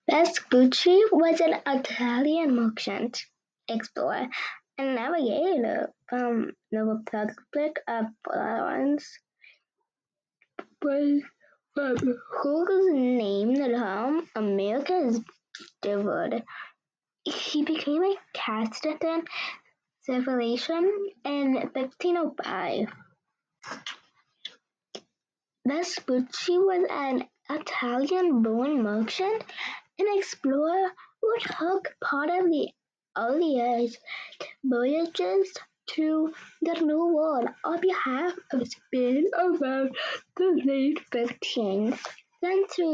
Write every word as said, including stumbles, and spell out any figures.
Vespucci was an Italian merchant, explorer, and navigator from the Republic of Florence, whose name the term America is derived. He became a Castilian civilization in fifteen oh five. Vespucci was an Italian-born merchant and explorer who took part of the earliest voyages to the New World on behalf of Spain around the late fifteenth century.